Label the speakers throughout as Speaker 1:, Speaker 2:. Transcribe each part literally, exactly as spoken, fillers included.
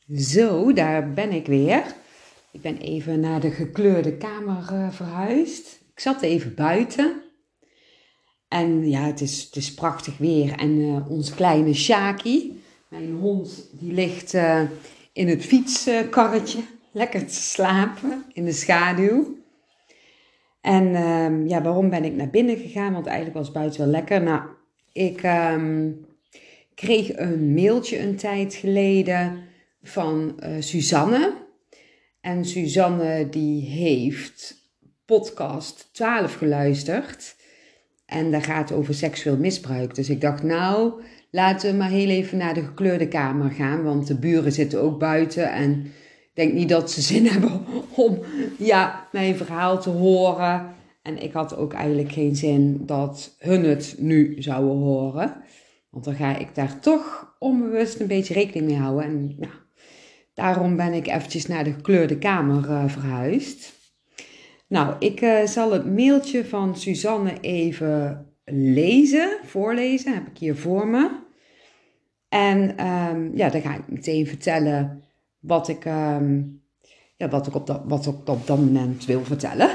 Speaker 1: Zo, daar ben ik weer. Ik ben even naar de gekleurde kamer uh, verhuisd. Ik zat even buiten. En ja, het is, het is prachtig weer. En uh, ons kleine Shaki, mijn hond, die ligt uh, in het fietskarretje. Lekker te slapen in de schaduw. En uh, ja, waarom ben ik naar binnen gegaan? Want eigenlijk was buiten wel lekker. Nou, ik uh, kreeg een mailtje een tijd geleden van uh, Suzanne. En Suzanne die heeft podcast twaalf geluisterd. En daar gaat over seksueel misbruik. Dus ik dacht, nou, laten we maar heel even naar de gekleurde kamer gaan. Want de buren zitten ook buiten. En ik denk niet dat ze zin hebben om ja, mijn verhaal te horen. En ik had ook eigenlijk geen zin dat hun het nu zouden horen. Want dan ga ik daar toch onbewust een beetje rekening mee houden. En ja, daarom ben ik eventjes naar de gekleurde kamer uh, verhuisd. Nou, ik uh, zal het mailtje van Suzanne even lezen, voorlezen. Heb ik hier voor me. En um, ja, dan ga ik meteen vertellen wat ik, um, ja, wat ik, op, dat, wat ik op dat moment wil vertellen.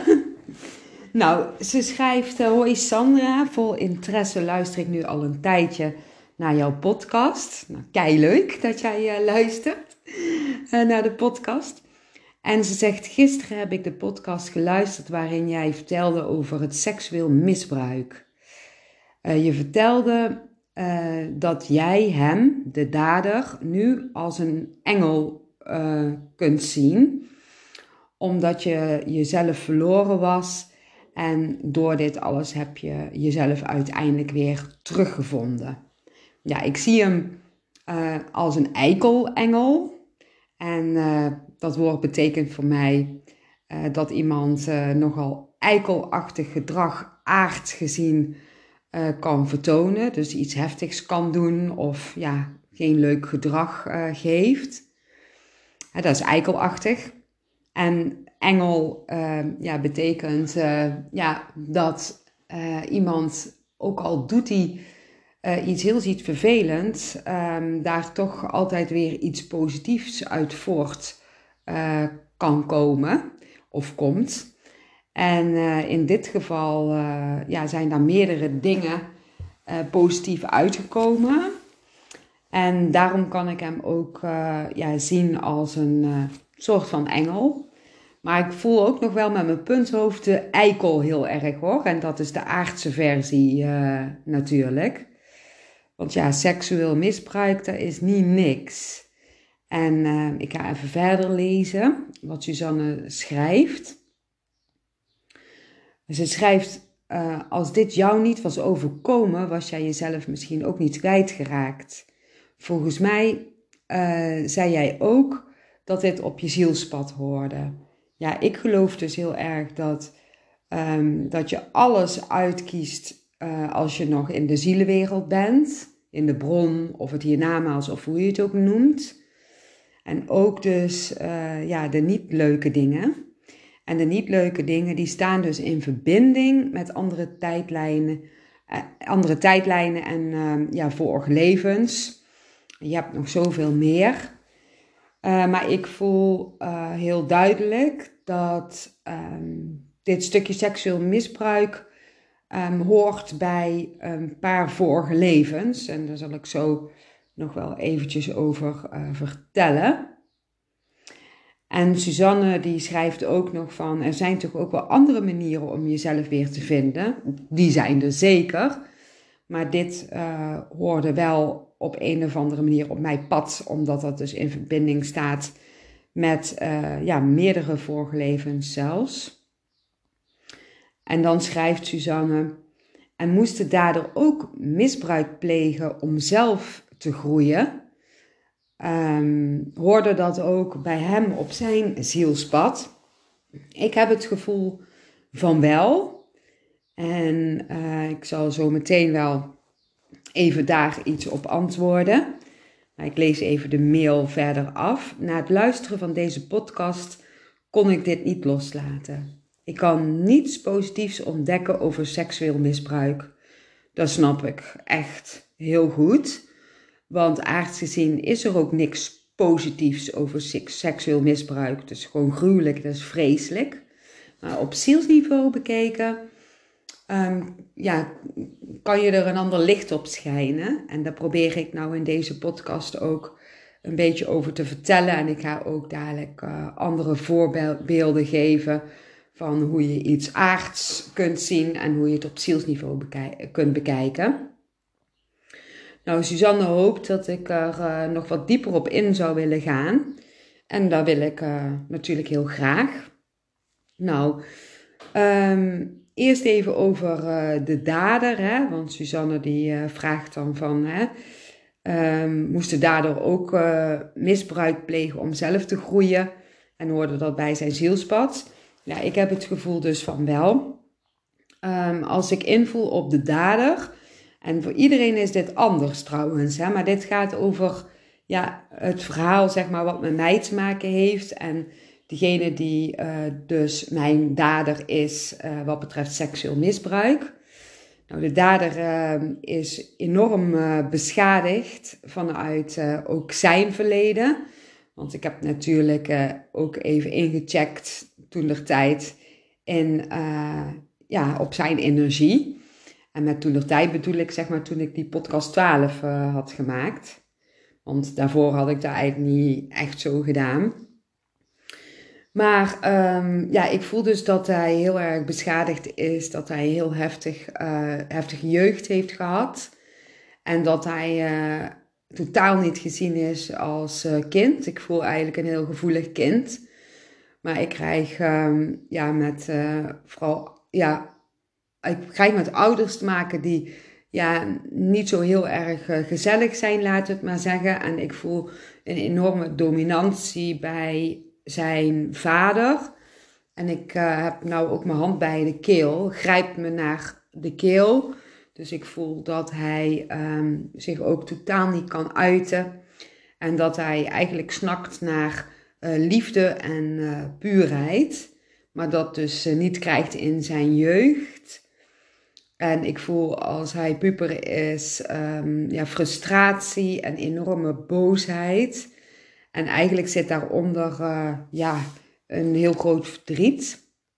Speaker 1: Nou, ze schrijft, uh, hoi Sandra, vol interesse luister ik nu al een tijdje naar jouw podcast. Nou, kei leuk dat jij uh, luistert uh, naar de podcast. En ze zegt, gisteren heb ik de podcast geluisterd waarin jij vertelde over het seksueel misbruik. Uh, je vertelde uh, dat jij hem, de dader, nu als een engel uh, kunt zien. Omdat je jezelf verloren was en door dit alles heb je jezelf uiteindelijk weer teruggevonden. Ja, ik zie hem uh, als een eikelengel. En uh, dat woord betekent voor mij uh, dat iemand uh, nogal eikelachtig gedrag aards gezien uh, kan vertonen. Dus iets heftigs kan doen of ja, geen leuk gedrag uh, geeft. Uh, dat is eikelachtig. En engel uh, ja, betekent uh, ja, dat uh, iemand, ook al doet hij uh, iets heel iets vervelends, um, daar toch altijd weer iets positiefs uit voort uh, kan komen of komt. En uh, in dit geval uh, ja, zijn daar meerdere dingen uh, positief uitgekomen. En daarom kan ik hem ook uh, ja, zien als een uh, soort van engel. Maar ik voel ook nog wel met mijn punthoofd de eikel heel erg hoor. En dat is de aardse versie uh, natuurlijk. Want ja, seksueel misbruik, dat is niet niks. En uh, ik ga even verder lezen wat Suzanne schrijft. Ze schrijft, uh, als dit jou niet was overkomen, was jij jezelf misschien ook niet kwijtgeraakt. Volgens mij uh, zei jij ook dat dit op je zielspad hoorde. Ja, ik geloof dus heel erg dat, um, dat je alles uitkiest uh, als je nog in de zielenwereld bent. In de bron of het hiernamaals of hoe je het ook noemt. En ook dus uh, ja, de niet leuke dingen. En de niet leuke dingen die staan dus in verbinding met andere tijdlijnen. Uh, andere tijdlijnen en uh, ja, vorige levens. Je hebt nog zoveel meer. Uh, maar ik voel uh, heel duidelijk dat um, dit stukje seksueel misbruik um, hoort bij een paar vorige levens. En daar zal ik zo nog wel eventjes over uh, vertellen. En Suzanne die schrijft ook nog van, er zijn toch ook wel andere manieren om jezelf weer te vinden. Die zijn er zeker. Maar dit uh, hoorde wel op een of andere manier op mijn pad, omdat dat dus in verbinding staat met uh, ja, meerdere vorige levens zelfs. En dan schrijft Suzanne, en moest de dader ook misbruik plegen om zelf te groeien, um, hoorde dat ook bij hem op zijn zielspad. Ik heb het gevoel van wel. En uh, ik zal zo meteen wel even daar iets op antwoorden. Maar ik lees even de mail verder af. Na het luisteren van deze podcast kon ik dit niet loslaten. Ik kan niets positiefs ontdekken over seksueel misbruik. Dat snap ik echt heel goed. Want aards gezien is er ook niks positiefs over seks, seksueel misbruik. Dus gewoon gruwelijk, dat is vreselijk. Maar op zielsniveau bekeken, um, ja, kan je er een ander licht op schijnen. En daar probeer ik nou in deze podcast ook een beetje over te vertellen. En ik ga ook dadelijk uh, andere voorbeelden geven van hoe je iets aards kunt zien en hoe je het op zielsniveau bekij- kunt bekijken. Nou, Suzanne hoopt dat ik er uh, nog wat dieper op in zou willen gaan. En dat wil ik uh, natuurlijk heel graag. Nou, um, eerst even over uh, de dader. Hè? Want Suzanne die uh, vraagt dan van... Hè, um, moest de dader ook uh, misbruik plegen om zelf te groeien? En hoorde dat bij zijn zielspad? Ja, ik heb het gevoel dus van wel. Um, als ik invoel op de dader... En voor iedereen is dit anders trouwens, hè? Maar dit gaat over ja, het verhaal zeg maar, wat met mij te maken heeft. En degene die uh, dus mijn dader is uh, wat betreft seksueel misbruik. Nou, de dader uh, is enorm uh, beschadigd vanuit uh, ook zijn verleden. Want ik heb natuurlijk uh, ook even ingecheckt toen der tijd in, uh, ja, op zijn energie. En met toen de tijd bedoel ik, zeg maar, toen ik die podcast twaalf uh, had gemaakt. Want daarvoor had ik dat eigenlijk niet echt zo gedaan. Maar um, ja, ik voel dus dat hij heel erg beschadigd is. Dat hij heel heftig, uh, heftige jeugd heeft gehad. En dat hij uh, totaal niet gezien is als uh, kind. Ik voel eigenlijk een heel gevoelig kind. Maar ik krijg um, ja, met uh, vooral... ja. Ik krijg met ouders te maken die ja, niet zo heel erg uh, gezellig zijn, laten we het maar zeggen. En ik voel een enorme dominantie bij zijn vader. En ik uh, heb nou ook mijn hand bij de keel, grijpt me naar de keel. Dus ik voel dat hij um, zich ook totaal niet kan uiten. En dat hij eigenlijk snakt naar uh, liefde en uh, puurheid. Maar dat dus uh, niet krijgt in zijn jeugd. En ik voel als hij puber is, um, ja, frustratie en enorme boosheid. En eigenlijk zit daaronder uh, ja, een heel groot verdriet.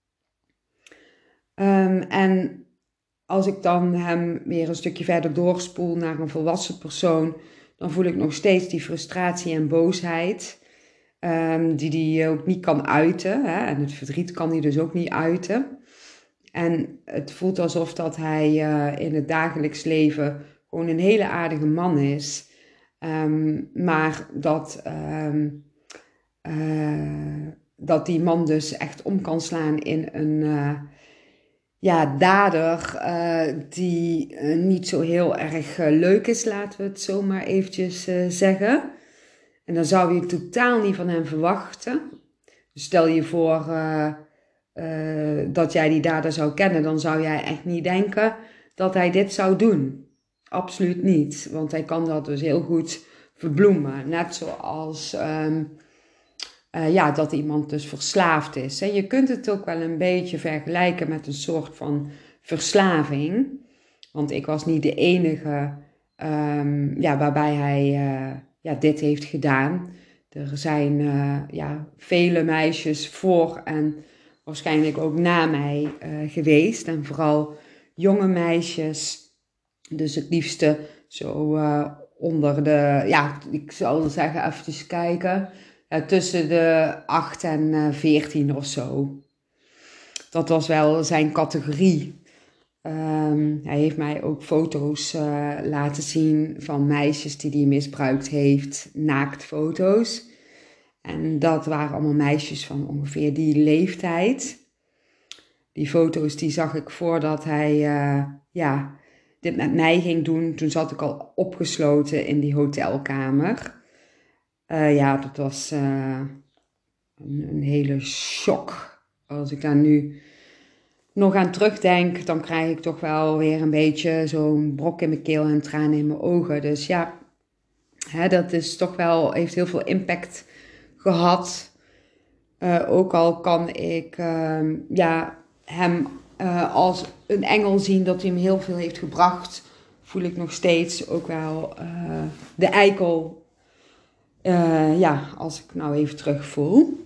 Speaker 1: Um, en als ik dan hem weer een stukje verder doorspoel naar een volwassen persoon, dan voel ik nog steeds die frustratie en boosheid. Um, die hij ook niet kan uiten. Hè? En het verdriet kan hij dus ook niet uiten. En het voelt alsof dat hij uh, in het dagelijks leven gewoon een hele aardige man is. Um, maar dat, um, uh, dat die man dus echt om kan slaan in een uh, ja, dader uh, die uh, niet zo heel erg uh, leuk is, laten we het zo maar eventjes uh, zeggen. En dan zou je totaal niet van hem verwachten. Dus stel je voor... Uh, Uh, dat jij die dader zou kennen, dan zou jij echt niet denken dat hij dit zou doen. Absoluut niet, want hij kan dat dus heel goed verbloemen. Net zoals um, uh, ja, dat iemand dus verslaafd is. Hè. Je kunt het ook wel een beetje vergelijken met een soort van verslaving. Want ik was niet de enige um, ja, waarbij hij uh, ja, dit heeft gedaan. Er zijn uh, ja, vele meisjes voor en waarschijnlijk ook na mij uh, geweest. En vooral jonge meisjes. Dus het liefste zo uh, onder de... Ja, ik zal zeggen, even kijken. Uh, tussen de acht en veertien of zo. Dat was wel zijn categorie. Um, hij heeft mij ook foto's uh, laten zien van meisjes die hij misbruikt heeft. Naaktfoto's. En dat waren allemaal meisjes van ongeveer die leeftijd. Die foto's die zag ik voordat hij uh, ja, dit met mij ging doen. Toen zat ik al opgesloten in die hotelkamer. Uh, ja, dat was uh, een, een hele shock. Als ik daar nu nog aan terugdenk, dan krijg ik toch wel weer een beetje zo'n brok in mijn keel en tranen in mijn ogen. Dus ja, hè, dat is toch wel, heeft heel veel impact gehad. Uh, ook al kan ik uh, ja, hem uh, als een engel zien dat hij hem heel veel heeft gebracht, voel ik nog steeds ook wel uh, de eikel Uh, ja, als ik nou even terugvoel.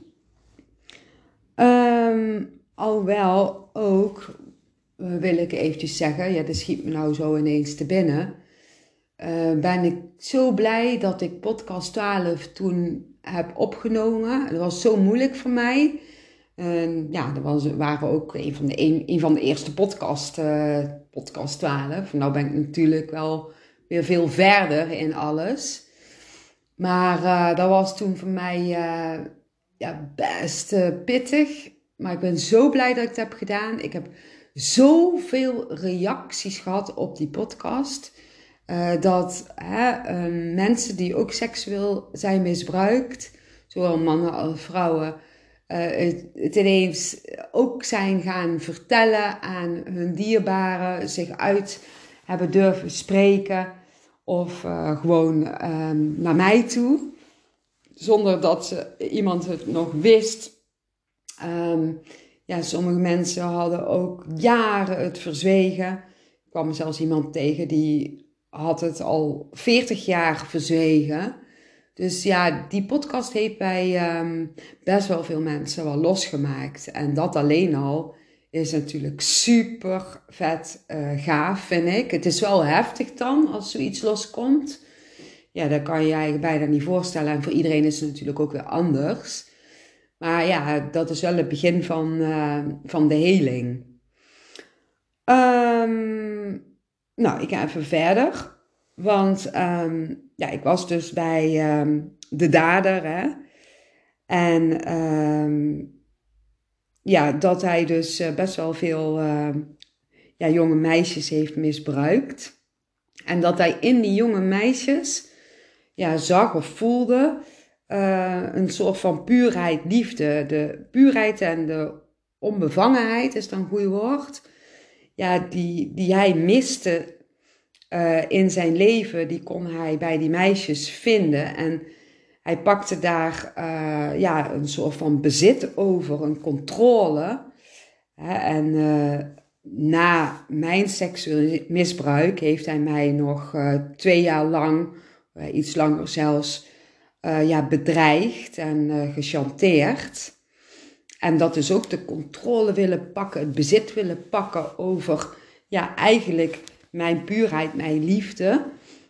Speaker 1: Um, alhoewel ook, uh, wil ik eventjes zeggen, ja, dat schiet me nou zo ineens te binnen. Uh, ben ik zo blij dat ik podcast twaalf toen heb opgenomen. Het was zo moeilijk voor mij. Uh, ja, dat was, waren ook een van de, een, een van de eerste podcast, uh, podcast twaalf. Nou ben ik natuurlijk wel weer veel verder in alles. Maar uh, dat was toen voor mij uh, ja, best uh, pittig. Maar ik ben zo blij dat ik het heb gedaan. Ik heb zoveel reacties gehad op die podcast. Uh, dat hè, uh, mensen die ook seksueel zijn misbruikt, zowel mannen als vrouwen, uh, het, het ineens ook zijn gaan vertellen aan hun dierbaren, zich uit hebben durven spreken of uh, gewoon uh, naar mij toe, zonder dat ze, iemand het nog wist. Um, ja, sommige mensen hadden ook jaren het verzwegen. Ik kwam zelfs iemand tegen die had het al veertig jaar verzwegen. Dus ja, die podcast heeft bij um, best wel veel mensen wel losgemaakt. En dat alleen al is natuurlijk super vet uh, gaaf, vind ik. Het is wel heftig dan, als zoiets loskomt. Ja, dat kan je je eigenlijk bijna niet voorstellen. En voor iedereen is het natuurlijk ook weer anders. Maar ja, dat is wel het begin van, uh, van de heling. Um, nou, ik ga even verder. Want um, ja, ik was dus bij um, de dader. Hè? En um, ja, dat hij dus uh, best wel veel uh, ja, jonge meisjes heeft misbruikt. En dat hij in die jonge meisjes ja, zag of voelde uh, een soort van puurheid, liefde. De puurheid en de onbevangenheid is dan een goed woord. Ja, die, die hij miste uh, in zijn leven, die kon hij bij die meisjes vinden. En hij pakte daar uh, ja, een soort van bezit over, een controle. Hè, en uh, na mijn seksueel misbruik heeft hij mij nog uh, twee jaar lang, uh, iets langer zelfs, uh, ja, bedreigd en uh, gechanteerd. En dat is ook de controle willen pakken, het bezit willen pakken over, ja, eigenlijk mijn puurheid, mijn liefde.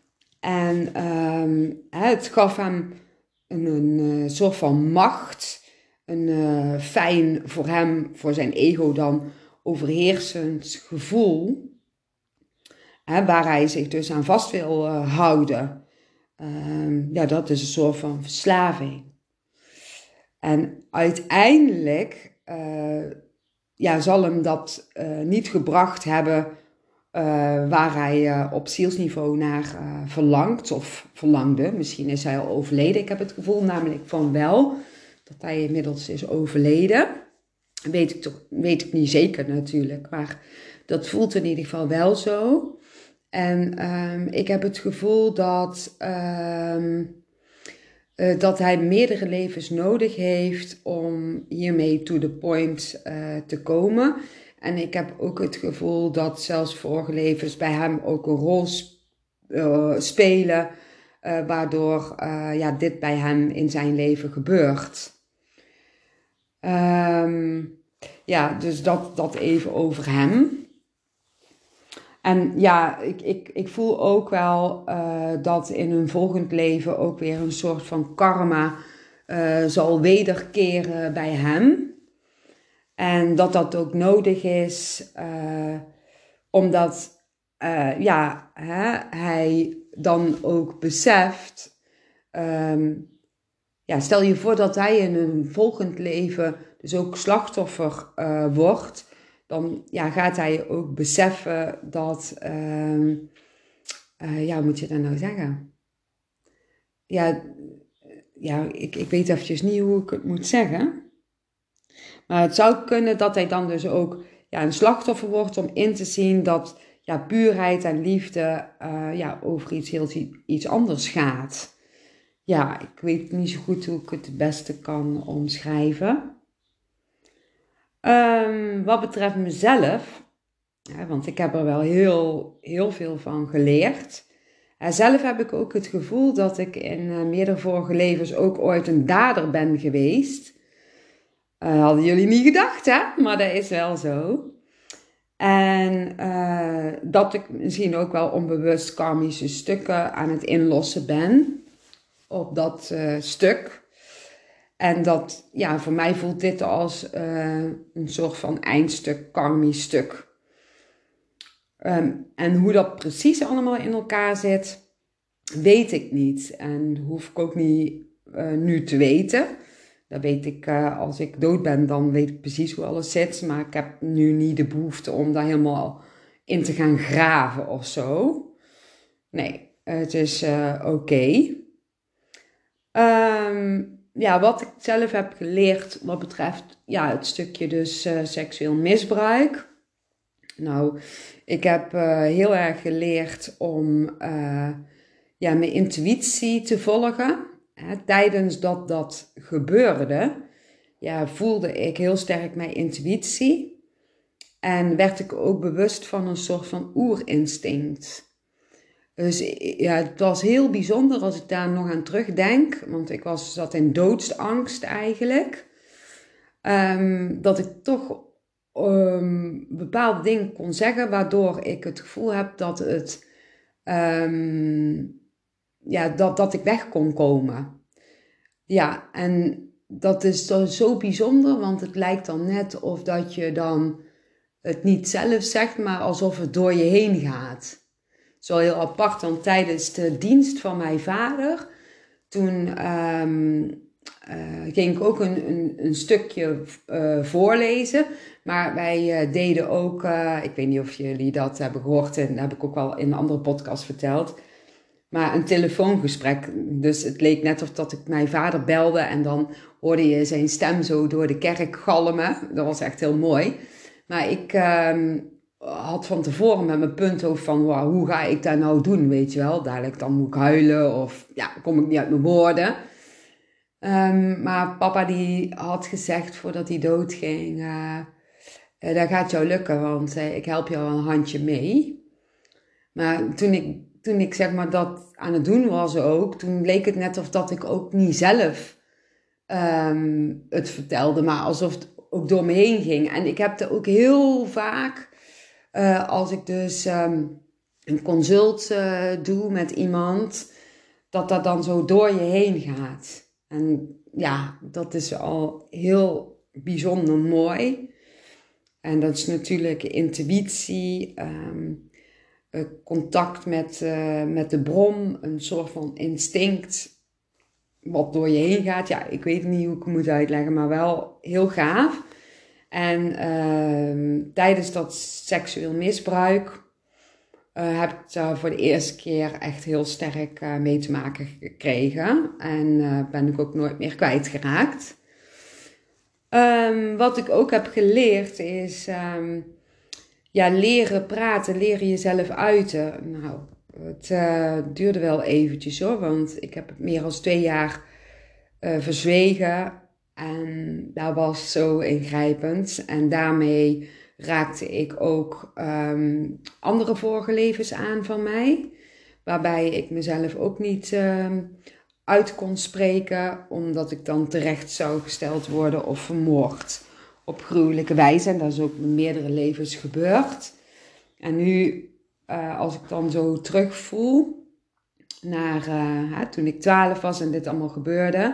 Speaker 1: En um, het gaf hem een, een, een soort van macht, een uh, fijn voor hem, voor zijn ego dan, overheersend gevoel, hè, waar hij zich dus aan vast wil uh, houden. Um, ja, dat is een soort van verslaving. En uiteindelijk uh, ja, zal hem dat uh, niet gebracht hebben uh, waar hij uh, op zielsniveau naar uh, verlangt of verlangde. Misschien is hij al overleden. Ik heb het gevoel namelijk van wel dat hij inmiddels is overleden. Weet ik, toch, weet ik niet zeker natuurlijk, maar dat voelt in ieder geval wel zo. En um, ik heb het gevoel dat... Um, Uh, dat hij meerdere levens nodig heeft om hiermee to the point uh, te komen. En ik heb ook het gevoel dat zelfs vorige levens bij hem ook een rol sp- uh, spelen, uh, waardoor uh, ja, dit bij hem in zijn leven gebeurt. Um, ja, dus dat, dat even over hem. En ja, ik, ik, ik voel ook wel uh, dat in een volgend leven ook weer een soort van karma uh, zal wederkeren bij hem. En dat dat ook nodig is, uh, omdat uh, ja, hè, hij dan ook beseft. Um, ja, stel je voor dat hij in een volgend leven dus ook slachtoffer uh, wordt. Dan ja, gaat hij ook beseffen dat, uh, uh, ja, hoe moet je dat nou zeggen? Ja, ja ik, ik weet eventjes niet hoe ik het moet zeggen. Maar het zou kunnen dat hij dan dus ook ja, een slachtoffer wordt om in te zien dat ja, puurheid en liefde uh, ja, over iets heel iets anders gaat. Ja, ik weet niet zo goed hoe ik het het beste kan omschrijven. Um, wat betreft mezelf, ja, want ik heb er wel heel, heel veel van geleerd. En zelf heb ik ook het gevoel dat ik in uh, meerdere vorige levens ook ooit een dader ben geweest. Uh, hadden jullie niet gedacht, hè? Maar dat is wel zo. En uh, dat ik misschien ook wel onbewust karmische stukken aan het inlossen ben op dat uh, stuk. En dat, ja, voor mij voelt dit als uh, een soort van eindstuk, karmisch stuk. Um, en hoe dat precies allemaal in elkaar zit, weet ik niet. En hoef ik ook niet uh, nu te weten. Dat weet ik, uh, als ik dood ben, dan weet ik precies hoe alles zit. Maar ik heb nu niet de behoefte om daar helemaal in te gaan graven of zo. Nee, het is uh, oké. Okay. Um, ja, wat ik zelf heb geleerd wat betreft ja, het stukje dus uh, seksueel misbruik. Nou, ik heb uh, heel erg geleerd om uh, ja, mijn intuïtie te volgen. Hè, tijdens dat dat gebeurde, ja, voelde ik heel sterk mijn intuïtie. En werd ik ook bewust van een soort van oerinstinct. Dus ja, het was heel bijzonder als ik daar nog aan terugdenk. Want ik was, zat in doodsangst eigenlijk. Um, dat ik toch um, bepaalde dingen kon zeggen. Waardoor ik het gevoel heb dat, het, um, ja, dat, dat ik weg kon komen. Ja, en dat is zo bijzonder. Want het lijkt dan net of dat je dan het niet zelf zegt. Maar alsof het door je heen gaat. Het is wel heel apart, want tijdens de dienst van mijn vader, toen um, uh, ging ik ook een, een, een stukje uh, voorlezen. Maar wij uh, deden ook, uh, ik weet niet of jullie dat hebben gehoord, en dat heb ik ook al in een andere podcast verteld, maar een telefoongesprek. Dus het leek net of dat ik mijn vader belde en dan hoorde je zijn stem zo door de kerk galmen. Dat was echt heel mooi. Maar ik... Um, had van tevoren met mijn punthoofd van, wow, hoe ga ik dat nou doen, weet je wel. Dadelijk dan moet ik huilen of ja, kom ik niet uit mijn woorden. Um, maar papa die had gezegd voordat hij doodging, uh, uh, dat gaat jou lukken, want uh, ik help jou een handje mee. Maar toen ik, toen ik zeg maar dat aan het doen was ook, toen leek het net of dat ik ook niet zelf um, het vertelde, maar alsof het ook door me heen ging. En ik heb er ook heel vaak... Uh, als ik dus um, een consult uh, doe met iemand, dat dat dan zo door je heen gaat. En ja, dat is al heel bijzonder mooi. En dat is natuurlijk intuïtie, um, uh, contact met, uh, met de bron, een soort van instinct wat door je heen gaat. Ja, ik weet niet hoe ik het moet uitleggen, maar wel heel gaaf. En uh, tijdens dat seksueel misbruik uh, heb ik daar voor de eerste keer echt heel sterk uh, mee te maken gekregen. En uh, ben ik ook nooit meer kwijtgeraakt. Um, wat ik ook heb geleerd is um, ja, leren praten, leren jezelf uiten. Nou, het uh, duurde wel eventjes hoor, want ik heb het meer dan twee jaar uh, verzwegen. En dat was zo ingrijpend. En daarmee raakte ik ook um, andere vorige levens aan van mij. Waarbij ik mezelf ook niet um, uit kon spreken. Omdat ik dan terecht zou gesteld worden of vermoord. Op gruwelijke wijze. En dat is ook met meerdere levens gebeurd. En nu, uh, als ik dan zo terugvoel. Naar uh, hè, toen ik twaalf was en dit allemaal gebeurde.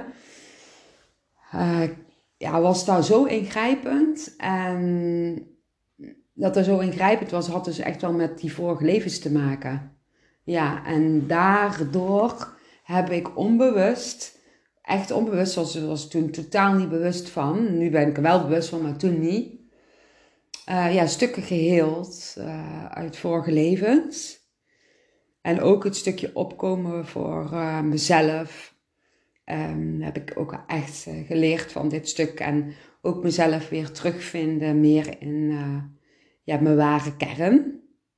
Speaker 1: Uh, ja, was daar zo ingrijpend. En dat er zo ingrijpend was, had dus echt wel met die vorige levens te maken. Ja, en daardoor heb ik onbewust, echt onbewust, was ik was toen totaal niet bewust van. Nu ben ik er wel bewust van, maar toen niet. Uh, ja, stukken geheeld uh, uit vorige levens. En ook het stukje opkomen voor uh, mezelf. Um, heb ik ook echt uh, geleerd van dit stuk. En ook mezelf weer terugvinden meer in uh, ja, mijn ware kern.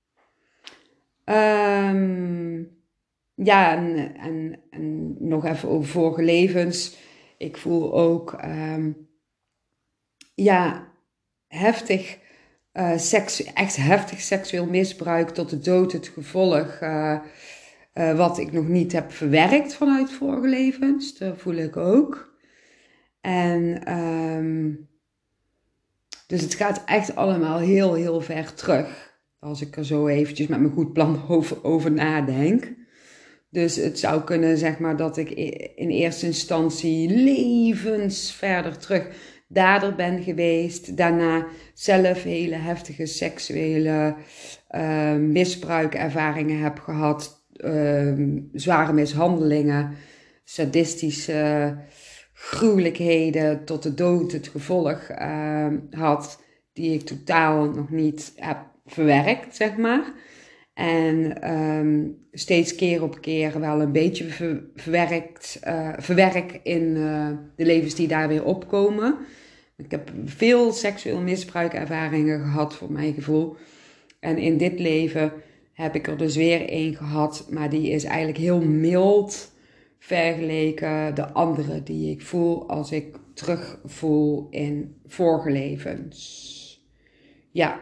Speaker 1: Um, ja, en, en, en nog even over vorige levens. Ik voel ook um, ja, heftig, uh, seks, echt heftig seksueel misbruik tot de dood het gevolg. Uh, Uh, wat ik nog niet heb verwerkt vanuit vorige levens. Dat voel ik ook. En um, dus het gaat echt allemaal heel, heel ver terug. Als ik er zo eventjes met mijn goed plan over, over nadenk. Dus het zou kunnen, zeg maar, dat ik in eerste instantie levens verder terug dader ben geweest. Daarna zelf hele heftige seksuele uh, misbruikervaringen heb gehad. Uh, zware mishandelingen, sadistische gruwelijkheden tot de dood het gevolg uh, had. Die ik totaal nog niet heb verwerkt, zeg maar. En um, steeds keer op keer wel een beetje ver, verwerkt, uh, verwerk in uh, de levens die daar weer opkomen. Ik heb veel seksueel misbruikervaringen gehad voor mijn gevoel. En in dit leven heb ik er dus weer één gehad. Maar die is eigenlijk heel mild vergeleken de andere die ik voel als ik terugvoel in vorige levens. Ja.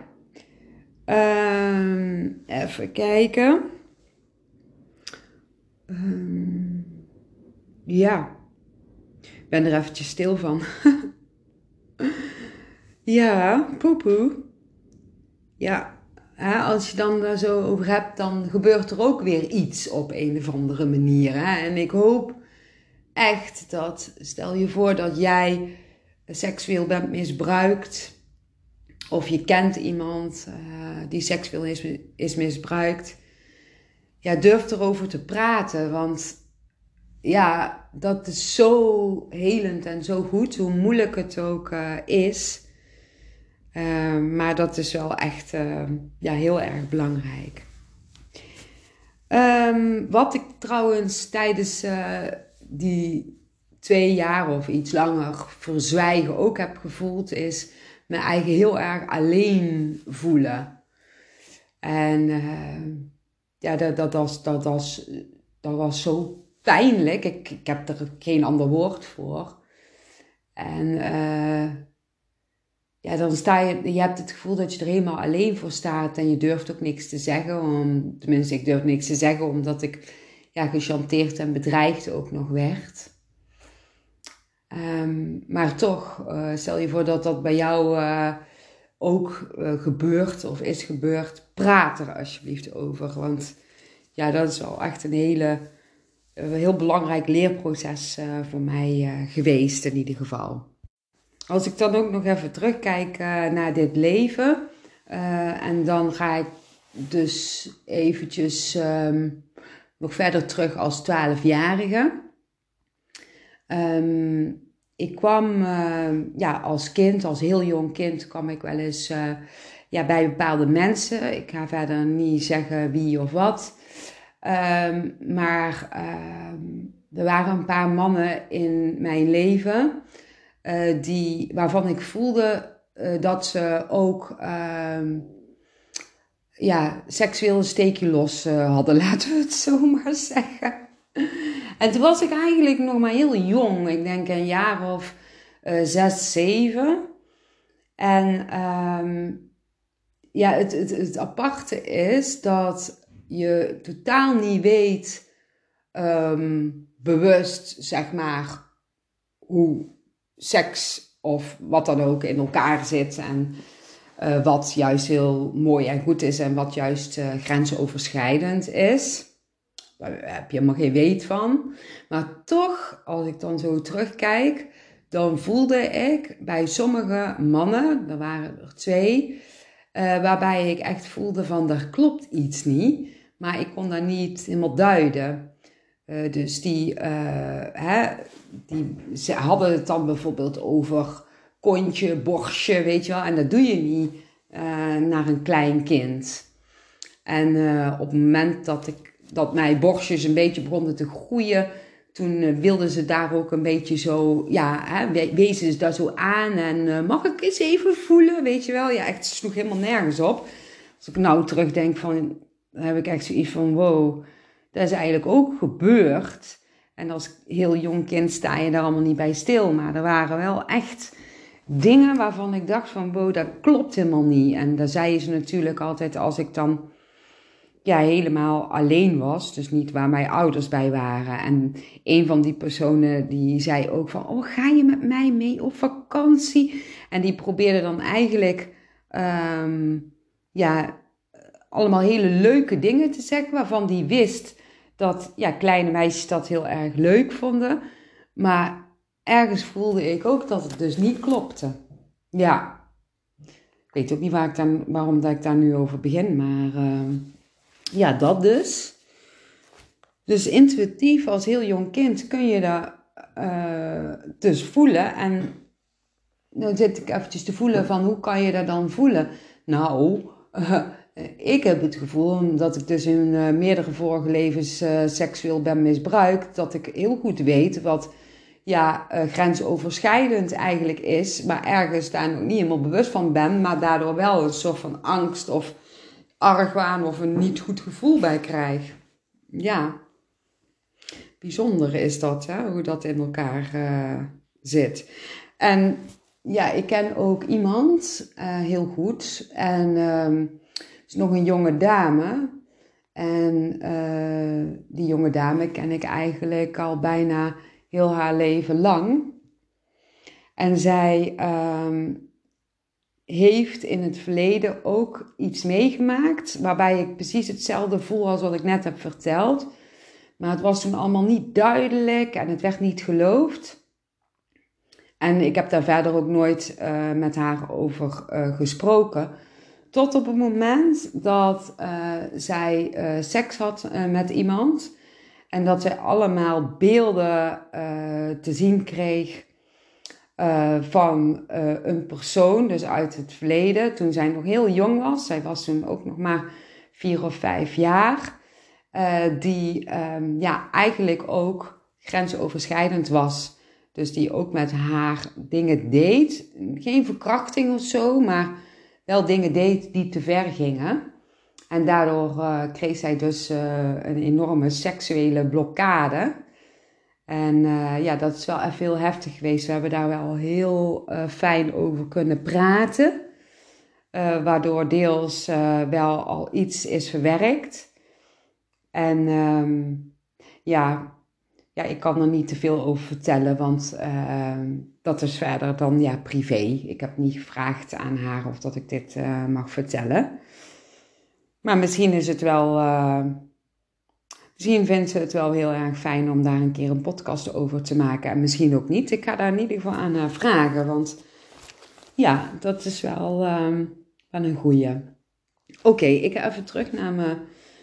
Speaker 1: Um, even kijken. Um, ja. Ik ben er eventjes stil van. Ja, poepoe. Ja, hè, als je dan daar zo over hebt, dan gebeurt er ook weer iets op een of andere manier. Hè? En ik hoop echt dat, stel je voor dat jij seksueel bent misbruikt. Of je kent iemand uh, die seksueel is, is misbruikt. Ja, durf erover te praten. Want ja, dat is zo helend en zo goed. Hoe moeilijk het ook uh, is. Uh, maar dat is wel echt uh, ja, heel erg belangrijk. Um, wat ik trouwens tijdens uh, die twee jaar of iets langer verzwijgen ook heb gevoeld, is me eigen heel erg alleen voelen. En uh, ja, dat, dat, was, dat, was, dat was zo pijnlijk. Ik, ik heb er geen ander woord voor. En uh, ja, dan sta je, je hebt het gevoel dat je er helemaal alleen voor staat en je durft ook niks te zeggen. Om, tenminste, ik durf niks te zeggen omdat ik ja, gechanteerd en bedreigd ook nog werd. Um, maar toch, uh, stel je voor dat dat bij jou uh, ook uh, gebeurt of is gebeurd. Praat er alsjeblieft over. Want ja, dat is wel echt een hele, uh, heel belangrijk leerproces uh, voor mij uh, geweest in ieder geval. Als ik dan ook nog even terugkijk uh, naar dit leven. Uh, en dan ga ik dus eventjes um, nog verder terug als twaalfjarige. Um, ik kwam uh, ja, als kind, als heel jong kind, kwam ik wel eens uh, ja, bij bepaalde mensen. Ik ga verder niet zeggen wie of wat. Um, maar uh, er waren een paar mannen in mijn leven uh, die, waarvan ik voelde uh, dat ze ook uh, ja, seksueel een steekje los uh, hadden, laten we het zo maar zeggen. En toen was ik eigenlijk nog maar heel jong. Ik denk een jaar of uh, zes, zeven. En um, ja, het, het, het aparte is dat je totaal niet weet, um, bewust zeg maar, hoe seks of wat dan ook in elkaar zit. En uh, wat juist heel mooi en goed is en wat juist uh, grensoverschrijdend is. Daar heb je helemaal geen weet van. Maar toch, als ik dan zo terugkijk, dan voelde ik bij sommige mannen, er waren er twee, uh, waarbij ik echt voelde van, er klopt iets niet. Maar ik kon dat niet helemaal duiden. Uh, dus die, uh, hè, die ze hadden het dan bijvoorbeeld over kontje, borstje, weet je wel. En dat doe je niet uh, naar een klein kind. En uh, op het moment dat ik dat mijn borstjes een beetje begonnen te groeien, toen uh, wilden ze daar ook een beetje zo, ja, hè, wezen ze daar zo aan en uh, mag ik eens even voelen, weet je wel. Ja, echt, het sloeg helemaal nergens op. Als ik nou terugdenk van, dan heb ik echt zoiets van, wow, dat is eigenlijk ook gebeurd. En als heel jong kind sta je daar allemaal niet bij stil, maar er waren wel echt dingen waarvan ik dacht van, wow, dat klopt helemaal niet. En daar zeiden ze natuurlijk altijd als ik dan ja, helemaal alleen was. Dus niet waar mijn ouders bij waren. En een van die personen die zei ook van, oh, ga je met mij mee op vakantie? En die probeerde dan eigenlijk, um, ja, allemaal hele leuke dingen te zeggen, waarvan die wist dat, ja, kleine meisjes dat heel erg leuk vonden. Maar ergens voelde ik ook dat het dus niet klopte. Ja, ik weet ook niet waar ik dan, waarom dat ik daar nu over begin, maar uh, ja, dat dus. Dus intuïtief als heel jong kind kun je dat uh, dus voelen. En dan zit ik eventjes te voelen van hoe kan je dat dan voelen? Nou, uh, ik heb het gevoel dat ik dus in uh, meerdere vorige levens uh, seksueel ben misbruikt. Dat ik heel goed weet wat ja, uh, grensoverschrijdend eigenlijk is. Maar ergens daar nog niet helemaal bewust van ben. Maar daardoor wel een soort van angst of argwaan of een niet goed gevoel bij krijg. Ja, bijzonder is dat, hè? Hoe dat in elkaar uh, zit. En ja, ik ken ook iemand uh, heel goed. En uh, is nog een jonge dame. En uh, die jonge dame ken ik eigenlijk al bijna heel haar leven lang. En zij uh, heeft in het verleden ook iets meegemaakt waarbij ik precies hetzelfde voel als wat ik net heb verteld. Maar het was toen allemaal niet duidelijk en het werd niet geloofd. En ik heb daar verder ook nooit uh, met haar over uh, gesproken. Tot op het moment dat uh, zij uh, seks had uh, met iemand. En dat zij allemaal beelden uh, te zien kreeg uh, van uh, een persoon, dus uit het verleden. Toen zij nog heel jong was, zij was toen ook nog maar vier of vijf jaar. Uh, die um, ja, eigenlijk ook grensoverschrijdend was. Dus die ook met haar dingen deed. Geen verkrachting of zo, maar wel dingen deed die te ver gingen. En daardoor uh, kreeg zij dus uh, een enorme seksuele blokkade. En uh, ja, dat is wel even heel heftig geweest. We hebben daar wel heel uh, fijn over kunnen praten. Uh, waardoor deels uh, wel al iets is verwerkt. En um, ja... Ja, ik kan er niet te veel over vertellen, want uh, dat is verder dan ja, privé. Ik heb niet gevraagd aan haar of dat ik dit uh, mag vertellen. Maar misschien is het wel... Uh, misschien vindt ze het wel heel erg fijn om daar een keer een podcast over te maken. En misschien ook niet. Ik ga daar in ieder geval aan haar vragen, want ja, dat is wel, uh, wel een goeie. Oké, okay, ik ga even terug naar mijn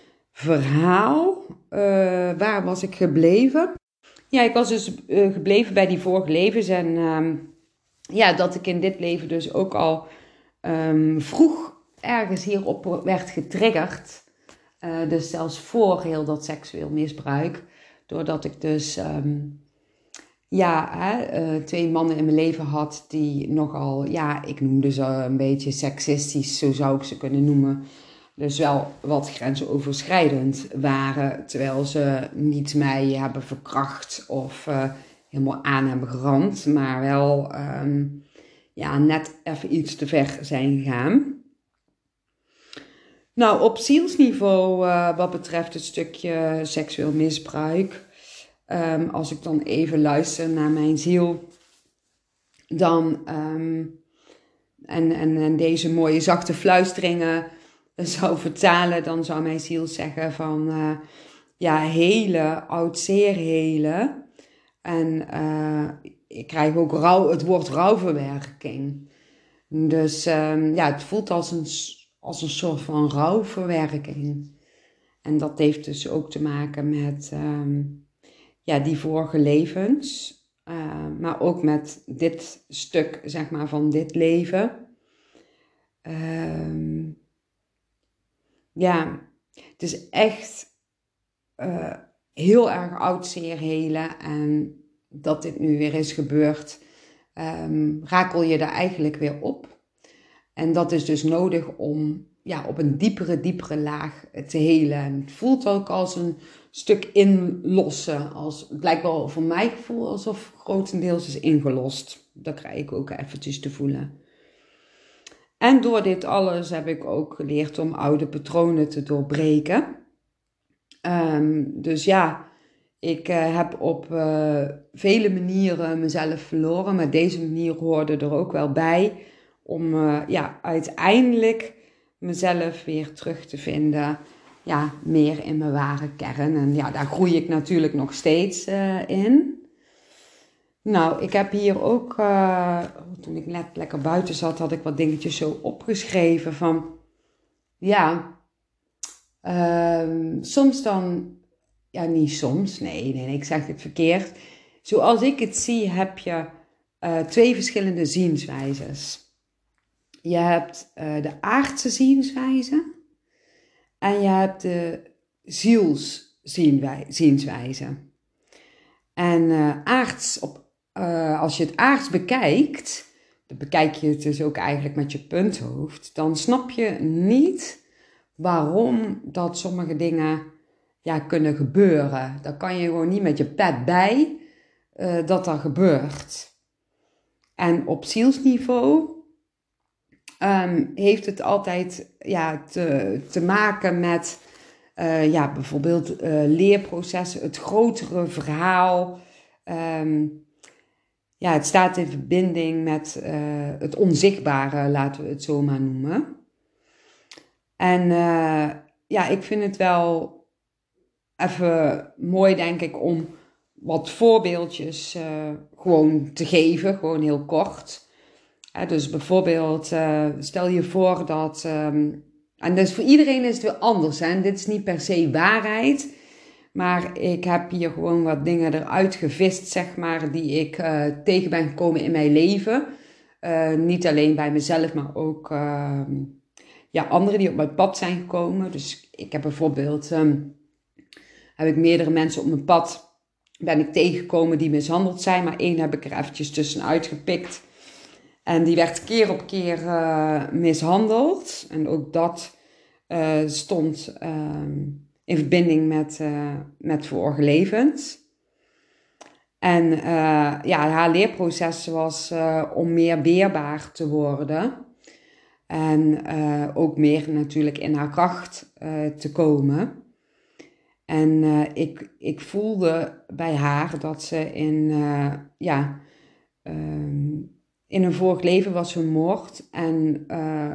Speaker 1: verhaal. Uh, waar was ik gebleven? Ja, ik was dus uh, gebleven bij die vorige levens en uh, ja, dat ik in dit leven dus ook al um, vroeg ergens hierop werd getriggerd. Uh, dus zelfs voor heel dat seksueel misbruik. Doordat ik dus um, ja, hè, uh, twee mannen in mijn leven had die nogal, ja, ik noemde ze een beetje seksistisch, zo zou ik ze kunnen noemen. Dus wel wat grensoverschrijdend waren, terwijl ze niet mij hebben verkracht of uh, helemaal aan hebben geramd, maar wel um, ja, net even iets te ver zijn gegaan. Nou, op zielsniveau uh, wat betreft het stukje seksueel misbruik, um, als ik dan even luister naar mijn ziel, dan um, en, en, en deze mooie zachte fluisteringen zou vertalen, dan zou mijn ziel zeggen van uh, ja, hele, oud zeer hele. En uh, ik krijg ook rouw, het woord rouwverwerking. Dus um, ja, het voelt als een, als een soort van rouwverwerking. En dat heeft dus ook te maken met um, ja, die vorige levens. Uh, maar ook met dit stuk, zeg maar, van dit leven. Um, Ja, het is echt uh, heel erg oud zeer helen en dat dit nu weer is gebeurd, um, rakel je daar eigenlijk weer op. En dat is dus nodig om ja, op een diepere, diepere laag te helen. En het voelt ook als een stuk inlossen. Als, het lijkt wel voor mijn gevoel alsof grotendeels is ingelost. Dat krijg ik ook eventjes te voelen. En door dit alles heb ik ook geleerd om oude patronen te doorbreken. Um, dus ja, ik uh, heb op uh, vele manieren mezelf verloren. Maar deze manier hoorde er ook wel bij om uh, ja, uiteindelijk mezelf weer terug te vinden. Ja, meer in mijn ware kern. En ja, daar groei ik natuurlijk nog steeds uh, in. Nou, ik heb hier ook, uh, toen ik net lekker buiten zat, had ik wat dingetjes zo opgeschreven van, ja, uh, soms dan, ja niet soms, nee, nee, nee, ik zeg het verkeerd. Zoals ik het zie, heb je uh, twee verschillende zienswijzes. Je hebt uh, de aardse zienswijze en je hebt de zielszienswijze. En uh, aards op Uh, als je het aards bekijkt, dan bekijk je het dus ook eigenlijk met je punthoofd, dan snap je niet waarom dat sommige dingen ja, kunnen gebeuren. Dan kan je gewoon niet met je pet bij uh, dat dat gebeurt. En op zielsniveau um, heeft het altijd ja, te, te maken met uh, ja, bijvoorbeeld uh, leerprocessen, het grotere verhaal. Um, Ja, het staat in verbinding met uh, het onzichtbare, laten we het zo maar noemen. En uh, ja, ik vind het wel even mooi, denk ik, om wat voorbeeldjes uh, gewoon te geven, gewoon heel kort. Uh, dus bijvoorbeeld, uh, stel je voor dat, um, en dus voor iedereen is het weer anders, hè? Dit is niet per se waarheid. Maar ik heb hier gewoon wat dingen eruit gevist, zeg maar, die ik uh, tegen ben gekomen in mijn leven. Uh, niet alleen bij mezelf, maar ook uh, ja, anderen die op mijn pad zijn gekomen. Dus ik heb bijvoorbeeld, um, heb ik meerdere mensen op mijn pad, ben ik tegengekomen die mishandeld zijn. Maar één heb ik er eventjes tussenuit gepikt. En die werd keer op keer uh, mishandeld. En ook dat uh, stond Uh, in verbinding met, uh, met vorige levens. En uh, ja, haar leerproces was uh, om meer weerbaar te worden. En uh, ook meer natuurlijk in haar kracht uh, te komen. En uh, ik, ik voelde bij haar dat ze in, uh, ja, um, in een vorig leven was vermoord. En uh,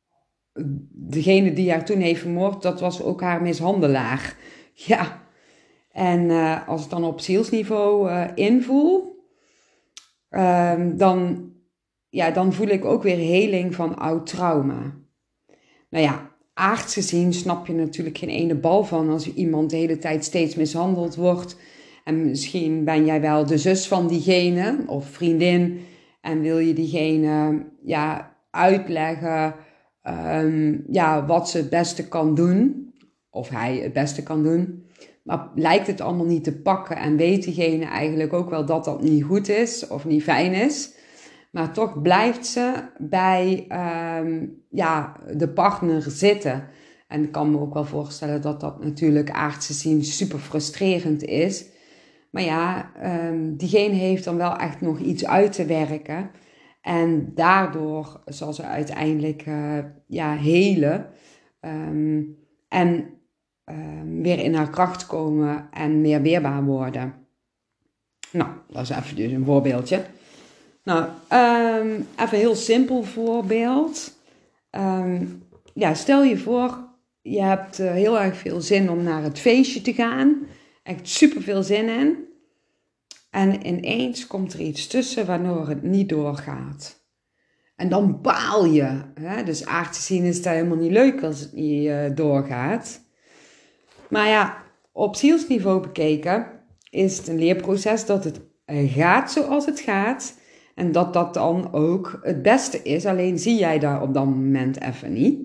Speaker 1: degene die haar toen heeft vermoord, dat was ook haar mishandelaar. Ja, en uh, als ik dan op zielsniveau uh, invoel, uh, dan, ja, dan voel ik ook weer heling van oud trauma. Nou ja, aards gezien snap je natuurlijk geen ene bal van als iemand de hele tijd steeds mishandeld wordt. En misschien ben jij wel de zus van diegene of vriendin en wil je diegene ja, uitleggen Um, ja, wat ze het beste kan doen, of hij het beste kan doen. Maar lijkt het allemaal niet te pakken en weet diegene eigenlijk ook wel dat dat niet goed is of niet fijn is. Maar toch blijft ze bij um, ja, de partner zitten. En ik kan me ook wel voorstellen dat dat natuurlijk aards gezien super frustrerend is. Maar ja, um, diegene heeft dan wel echt nog iets uit te werken. En daardoor zal ze uiteindelijk uh, ja, helen um, en um, weer in haar kracht komen en meer weerbaar worden. Nou, dat is even dus een voorbeeldje. Nou, um, even een heel simpel voorbeeld. Um, ja, stel je voor, je hebt uh, heel erg veel zin om naar het feestje te gaan. Echt super veel zin in. En ineens komt er iets tussen waardoor het niet doorgaat. En dan baal je. Hè? Dus aards gezien is dat helemaal niet leuk als het niet uh, doorgaat. Maar ja, op zielsniveau bekeken is het een leerproces dat het gaat zoals het gaat. En dat dat dan ook het beste is. Alleen zie jij daar op dat moment even niet.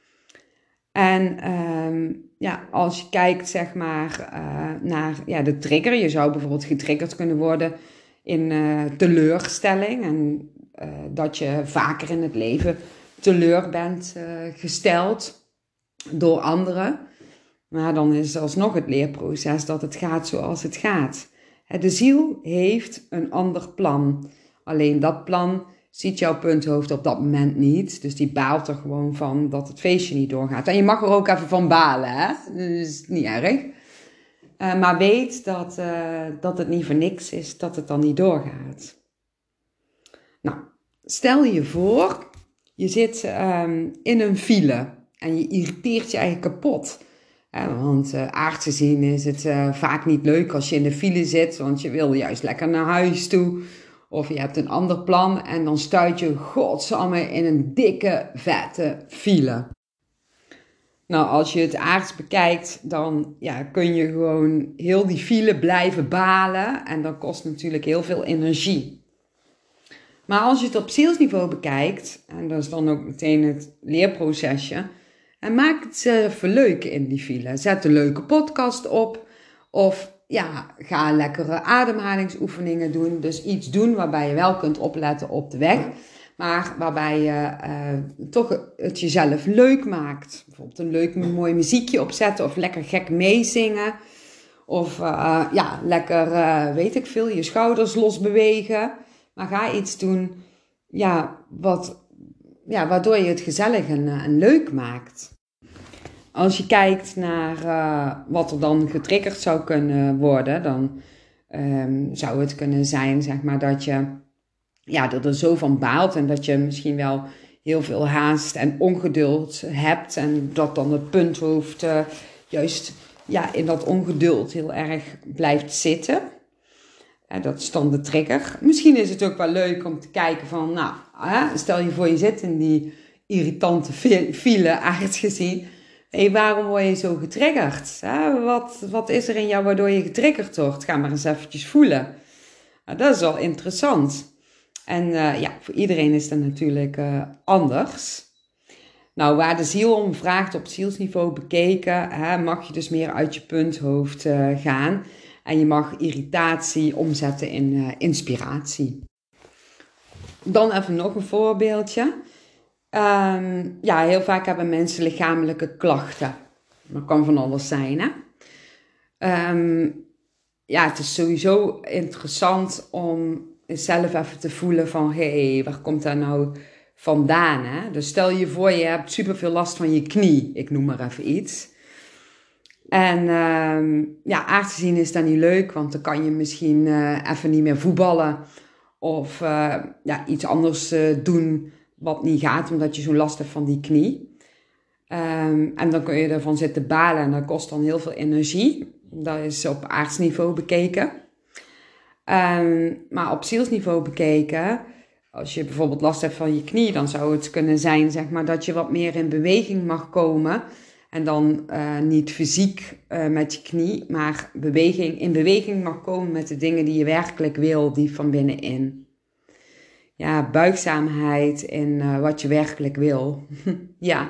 Speaker 1: En um, ja, als je kijkt zeg maar uh, naar ja, de trigger. Je zou bijvoorbeeld getriggerd kunnen worden in uh, teleurstelling. En uh, dat je vaker in het leven teleur bent uh, gesteld door anderen. Maar dan is alsnog het leerproces dat het gaat zoals het gaat. De ziel heeft een ander plan. Alleen dat plan ziet jouw punthoofd op dat moment niet. Dus die baalt er gewoon van dat het feestje niet doorgaat. En je mag er ook even van balen, hè? Dus niet erg. Uh, maar weet dat, uh, dat het niet voor niks is dat het dan niet doorgaat. Nou, stel je voor, je zit um, in een file en je irriteert je eigenlijk kapot. Uh, want uh, aards gezien is het uh, vaak niet leuk als je in de file zit, want je wil juist lekker naar huis toe. Of je hebt een ander plan en dan stuit je godsamme in een dikke, vette file. Nou, als je het aards bekijkt, dan ja, kun je gewoon heel die file blijven balen. En dat kost natuurlijk heel veel energie. Maar als je het op zielsniveau bekijkt, en dat is dan ook meteen het leerprocesje, en maak het even leuk in die file. Zet een leuke podcast op. Of ja, ga lekkere ademhalingsoefeningen doen. Dus iets doen waarbij je wel kunt opletten op de weg. Maar waarbij je uh, toch het jezelf leuk maakt. Bijvoorbeeld een leuk mooi muziekje opzetten. Of lekker gek meezingen. Of uh, ja, lekker, uh, weet ik veel, je schouders losbewegen. Maar ga iets doen ja, wat, ja, waardoor je het gezellig en, uh, en leuk maakt. Als je kijkt naar uh, wat er dan getriggerd zou kunnen worden, dan um, zou het kunnen zijn, zeg maar, dat je ja, dat er zo van baalt en dat je misschien wel heel veel haast en ongeduld hebt en dat dan het punthoofd uh, juist ja, in dat ongeduld heel erg blijft zitten. Uh, dat is dan de trigger. Misschien is het ook wel leuk om te kijken van, nou, uh, stel je voor je zit in die irritante file, aards gezien. Hey, waarom word je zo getriggerd? Uh, wat, wat is er in jou waardoor je getriggerd wordt? Ga maar eens eventjes voelen. Uh, dat is wel interessant. En uh, ja, voor iedereen is dat natuurlijk uh, anders. Nou, waar de ziel om vraagt op zielsniveau bekeken, hè, mag je dus meer uit je punthoofd uh, gaan. En je mag irritatie omzetten in uh, inspiratie. Dan even nog een voorbeeldje. Um, ja, heel vaak hebben mensen lichamelijke klachten. Dat kan van alles zijn, hè. Um, ja, het is sowieso interessant om zelf even te voelen van, hé, hey, waar komt dat nou vandaan, hè? Dus stel je voor, je hebt superveel last van je knie. Ik noem maar even iets. En um, ja, aards gezien is dat niet leuk, want dan kan je misschien uh, even niet meer voetballen. Of uh, ja, iets anders uh, doen wat niet gaat, omdat je zo'n last hebt van die knie. Um, en dan kun je ervan zitten balen en dat kost dan heel veel energie. Dat is op aardsniveau bekeken. Um, maar op zielsniveau bekeken, als je bijvoorbeeld last hebt van je knie, dan zou het kunnen zijn, zeg maar, dat je wat meer in beweging mag komen. En dan uh, niet fysiek uh, met je knie, maar beweging, in beweging mag komen met de dingen die je werkelijk wil, die van binnenin. Ja, buigzaamheid in uh, wat je werkelijk wil. Ja.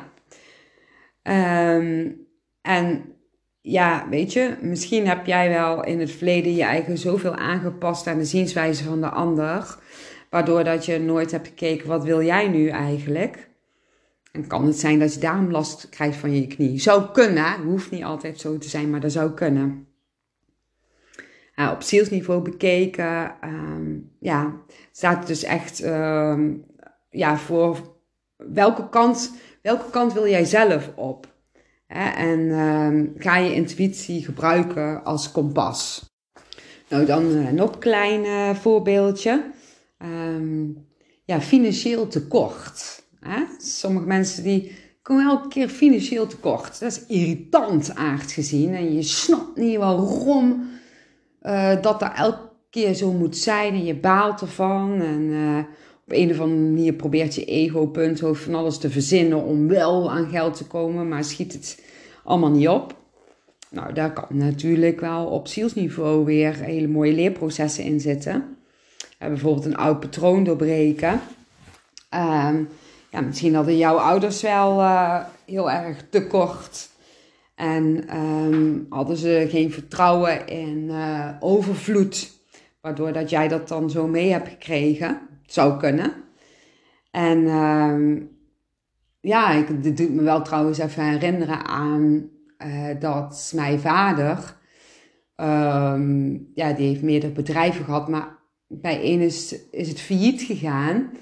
Speaker 1: Um, en ja, weet je, misschien heb jij wel in het verleden je eigen zoveel aangepast aan de zienswijze van de ander, waardoor dat je nooit hebt gekeken, wat wil jij nu eigenlijk? En kan het zijn dat je daarom last krijgt van je knie? Zou kunnen, het hoeft niet altijd zo te zijn, maar dat zou kunnen. Uh, op zielsniveau bekeken, um, ja, staat het dus echt um, ja, voor welke kant, welke kant wil jij zelf op? Hè? En um, ga je intuïtie gebruiken als kompas. Nou, dan uh, nog een klein uh, voorbeeldje. Um, ja, financieel tekort. Hè? Sommige mensen die komen elke keer financieel tekort. Dat is irritant aards gezien. En je snapt niet waarom uh, dat dat elke keer zo moet zijn. En je baalt ervan. En uh, op een of andere manier probeert je ego, punthoofd, van alles te verzinnen om wel aan geld te komen. Maar schiet het allemaal niet op. Nou, daar kan natuurlijk wel op zielsniveau weer hele mooie leerprocessen in zitten. Uh, bijvoorbeeld een oud patroon doorbreken. Um, ja, misschien hadden jouw ouders wel uh, heel erg tekort. En um, hadden ze geen vertrouwen in uh, overvloed. Waardoor dat jij dat dan zo mee hebt gekregen. Het zou kunnen. En um, ja, ik, dit doet me wel trouwens even herinneren aan uh, dat mijn vader... Um, ja, die heeft meerdere bedrijven gehad. Maar bij één is, is het failliet gegaan.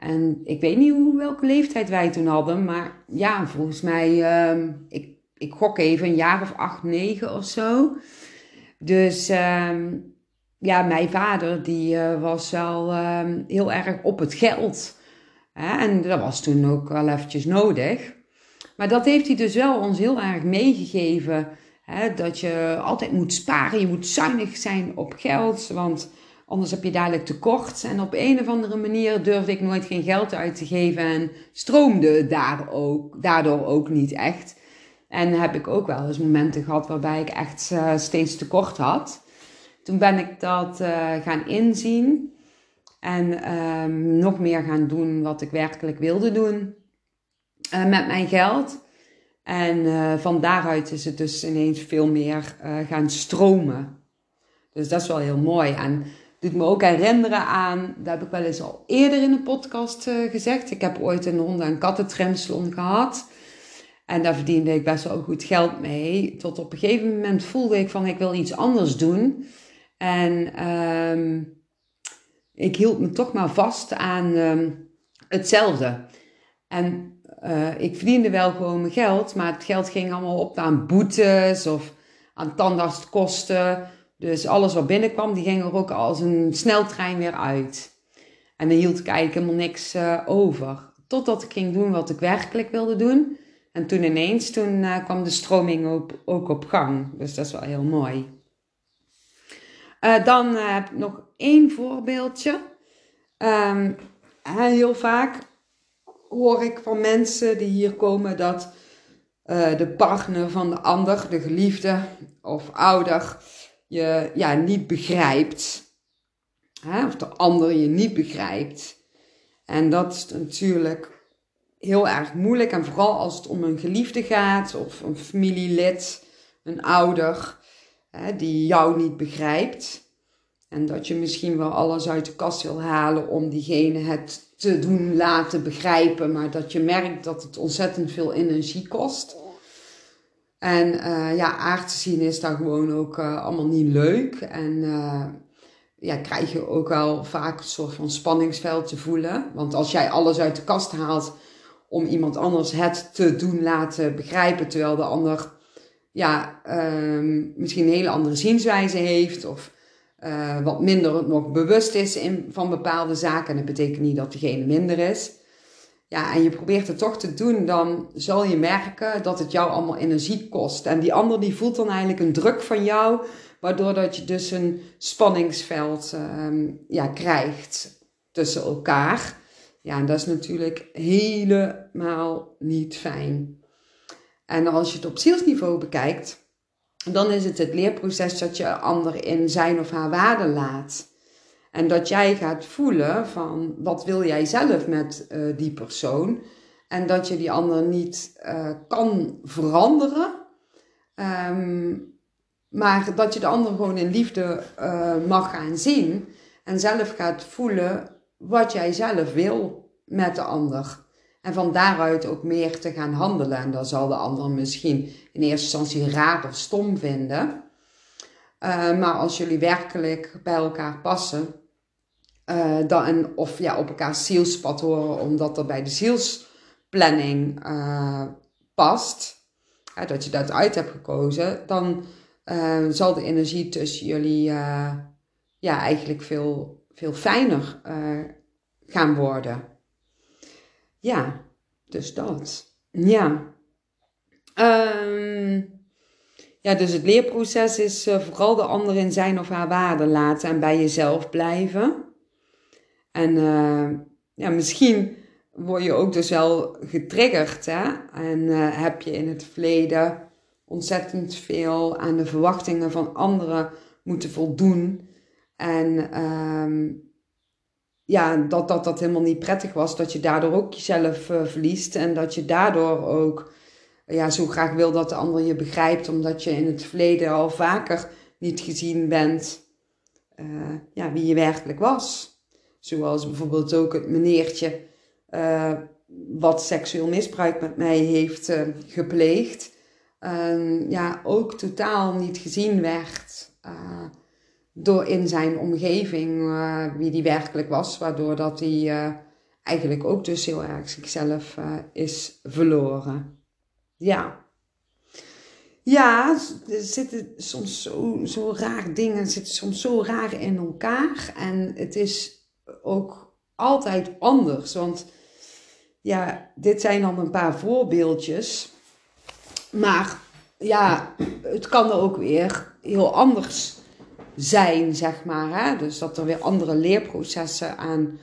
Speaker 1: En ik weet niet hoe, welke leeftijd wij toen hadden. Maar ja, volgens mij, um, ik, ik gok even een jaar of acht, negen of zo. Dus um, ja, mijn vader die uh, was wel um, heel erg op het geld. Hè? En dat was toen ook wel eventjes nodig. Maar dat heeft hij dus wel ons heel erg meegegeven. Hè? Dat je altijd moet sparen, je moet zuinig zijn op geld. Want anders heb je dadelijk tekort. En op een of andere manier durfde ik nooit geen geld uit te geven. En stroomde daar ook, daardoor ook niet echt. En heb ik ook wel eens momenten gehad waarbij ik echt uh, steeds tekort had. Toen ben ik dat uh, gaan inzien. En um, nog meer gaan doen wat ik werkelijk wilde doen. Uh, met mijn geld. En uh, van daaruit is het dus ineens veel meer uh, gaan stromen. Dus dat is wel heel mooi. En doet me ook herinneren aan, dat heb ik wel eens al eerder in een podcast uh, gezegd. Ik heb ooit een honden- en kattentrimsalon gehad. En daar verdiende ik best wel goed geld mee. Tot op een gegeven moment voelde ik van, ik wil iets anders doen. En um, ik hield me toch maar vast aan um, hetzelfde. En uh, ik verdiende wel gewoon mijn geld, maar het geld ging allemaal op aan boetes of aan tandartskosten. Dus alles wat binnenkwam, die ging er ook als een sneltrein weer uit. En dan hield ik eigenlijk helemaal niks uh, over. Totdat ik ging doen wat ik werkelijk wilde doen. En toen ineens, toen uh, kwam de stroming op, ook op gang. Dus dat is wel heel mooi. Uh, dan uh, heb ik nog één voorbeeldje. Um, heel vaak hoor ik van mensen die hier komen dat uh, de partner van de ander, de geliefde of ouder, je ja, niet begrijpt. Hè? Of de ander je niet begrijpt. En dat is natuurlijk heel erg moeilijk. En vooral als het om een geliefde gaat of een familielid, een ouder, hè, die jou niet begrijpt. En dat je misschien wel alles uit de kast wil halen om diegene het te doen laten begrijpen. Maar dat je merkt dat het ontzettend veel energie kost. En uh, ja, aard te zien is daar gewoon ook uh, allemaal niet leuk. En uh, ja, krijg je ook wel vaak een soort van spanningsveld te voelen. Want als jij alles uit de kast haalt om iemand anders het te doen laten begrijpen. Terwijl de ander ja, uh, misschien een hele andere zienswijze heeft. Of uh, wat minder nog bewust is in, van bepaalde zaken. En dat betekent niet dat diegene minder is. Ja, en je probeert het toch te doen, dan zal je merken dat het jou allemaal energie kost. En die ander die voelt dan eigenlijk een druk van jou, waardoor dat je dus een spanningsveld um, ja, krijgt tussen elkaar. Ja, en dat is natuurlijk helemaal niet fijn. En als je het op zielsniveau bekijkt, dan is het het leerproces dat je een ander in zijn of haar waarde laat. En dat jij gaat voelen van wat wil jij zelf met uh, die persoon. En dat je die ander niet uh, kan veranderen. Um, maar dat je de ander gewoon in liefde uh, mag gaan zien. En zelf gaat voelen wat jij zelf wil met de ander. En van daaruit ook meer te gaan handelen. En dan zal de ander misschien in eerste instantie raar of stom vinden. Uh, maar als jullie werkelijk bij elkaar passen. Uh, dan, of ja, op elkaars zielspad horen, omdat dat bij de zielsplanning uh, past, uh, dat je dat uit hebt gekozen, dan uh, zal de energie tussen jullie uh, ja, eigenlijk veel, veel fijner uh, gaan worden. Ja, dus dat. Ja. Um, ja, dus het leerproces is uh, vooral de ander in zijn of haar waarde laten en bij jezelf blijven. En uh, ja, misschien word je ook dus wel getriggerd, hè? En uh, heb je in het verleden ontzettend veel aan de verwachtingen van anderen moeten voldoen. En um, ja, dat, dat dat helemaal niet prettig was, dat je daardoor ook jezelf uh, verliest. En dat je daardoor ook ja, zo graag wil dat de ander je begrijpt, omdat je in het verleden al vaker niet gezien bent uh, ja, wie je werkelijk was. Zoals bijvoorbeeld ook het meneertje uh, wat seksueel misbruik met mij heeft uh, gepleegd. Uh, ja, ook totaal niet gezien werd uh, door in zijn omgeving uh, wie die werkelijk was. Waardoor dat hij uh, eigenlijk ook dus heel erg zichzelf uh, is verloren. Ja. Ja, er zitten soms zo, zo raar dingen, zitten soms zo raar in elkaar. En het is ook altijd anders. Want ja, dit zijn dan een paar voorbeeldjes. Maar ja, het kan ook weer heel anders zijn, zeg maar. Hè? Dus dat er weer andere leerprocessen aan,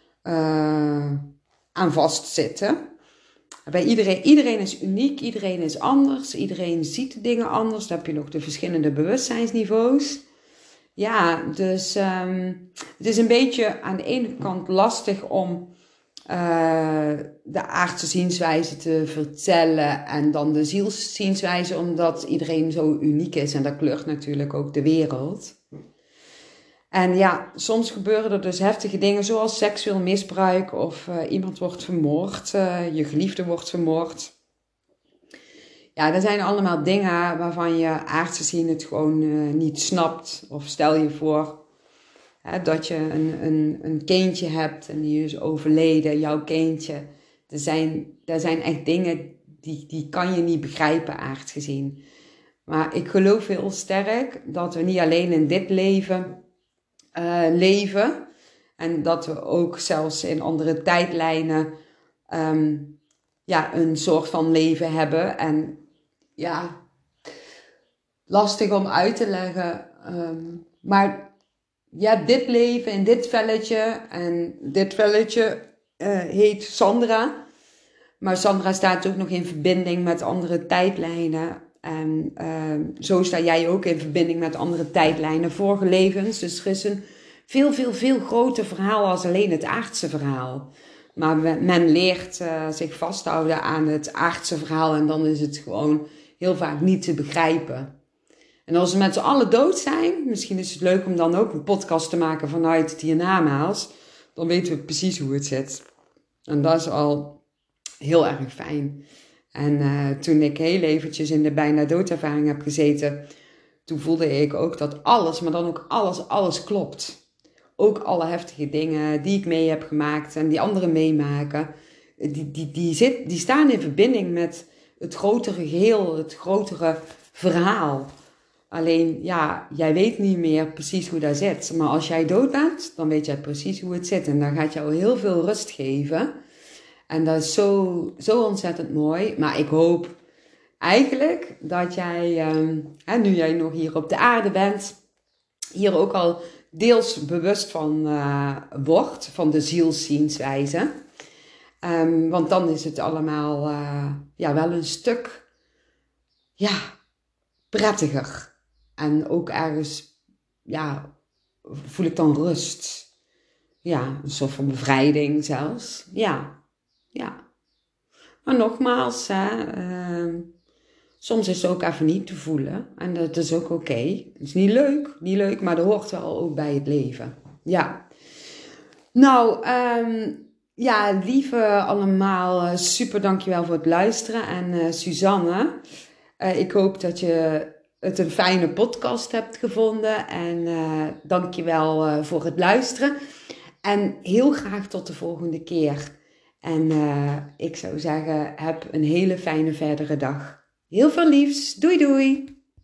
Speaker 1: uh, aan vastzitten. Bij iedereen, iedereen is uniek, iedereen is anders, iedereen ziet de dingen anders. Dan heb je nog de verschillende bewustzijnsniveaus. Ja, dus um, het is een beetje aan de ene kant lastig om uh, de aardse zienswijze te vertellen en dan de zielszienswijze, omdat iedereen zo uniek is en dat kleurt natuurlijk ook de wereld. En ja, soms gebeuren er dus heftige dingen zoals seksueel misbruik of uh, iemand wordt vermoord, uh, je geliefde wordt vermoord. Ja, dat zijn allemaal dingen waarvan je aardse zien het gewoon uh, niet snapt. Of stel je voor hè, dat je een, een, een kindje hebt en die is overleden, jouw kindje. Er zijn, er zijn echt dingen die, die kan je niet begrijpen aards gezien. Maar ik geloof heel sterk dat we niet alleen in dit leven Uh, leven en dat we ook zelfs in andere tijdlijnen um, ja, een soort van leven hebben en ja, lastig om uit te leggen, um, maar ja, dit leven in dit velletje en dit velletje uh, heet Sandra, maar Sandra staat ook nog in verbinding met andere tijdlijnen. En uh, zo sta jij ook in verbinding met andere tijdlijnen, vorige levens. Dus er is een veel, veel, veel groter verhaal als alleen het aardse verhaal. Maar men leert uh, zich vasthouden aan het aardse verhaal en dan is het gewoon heel vaak niet te begrijpen. En als we met z'n allen dood zijn, misschien is het leuk om dan ook een podcast te maken vanuit het hiernamaals. Dan weten we precies hoe het zit. En dat is al heel erg fijn. En uh, toen ik heel eventjes in de bijna doodervaring heb gezeten, toen voelde ik ook dat alles, maar dan ook alles, alles klopt. Ook alle heftige dingen die ik mee heb gemaakt en die anderen meemaken, die, die, die, zit, die staan in verbinding met het grotere geheel, het grotere verhaal. Alleen, ja, jij weet niet meer precies hoe dat zit. Maar als jij dood bent, dan weet jij precies hoe het zit. En dan gaat jou heel veel rust geven. En dat is zo, zo ontzettend mooi. Maar ik hoop eigenlijk dat jij, um, hè, nu jij nog hier op de aarde bent, hier ook al deels bewust van uh, wordt, van de zielszienswijze. Um, want dan is het allemaal uh, ja, wel een stuk ja, prettiger. En ook ergens ja, voel ik dan rust. Ja, een soort van bevrijding zelfs. Ja. Ja, maar nogmaals, hè, uh, soms is het ook even niet te voelen. En dat is ook oké. Okay. Het is niet leuk, niet leuk, maar dat hoort wel ook bij het leven. Ja. Nou, um, ja, lieve allemaal, super dankjewel voor het luisteren. En uh, Suzanne, uh, ik hoop dat je het een fijne podcast hebt gevonden. En uh, dankjewel uh, voor het luisteren. En heel graag tot de volgende keer. En uh, ik zou zeggen, heb een hele fijne verdere dag. Heel veel liefs. Doei doei.